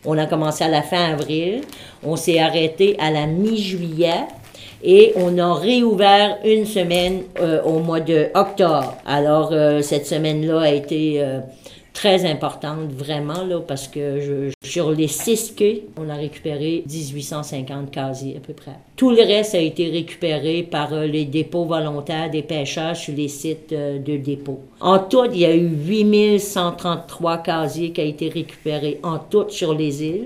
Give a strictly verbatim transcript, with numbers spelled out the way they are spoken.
On a commencé à la fin avril, on s'est arrêté à la mi-juillet et on a réouvert une semaine euh, au mois d'octobre. Alors, euh, cette semaine-là a été euh, très importante, vraiment, là, parce que je, sur les six quais, on a récupéré dix-huit cent cinquante casiers à peu près. Tout le reste a été récupéré par euh, les dépôts volontaires des pêcheurs sur les sites euh, de dépôt. En tout, il y a eu huit mille cent trente-trois casiers qui ont été récupérés en tout sur les îles.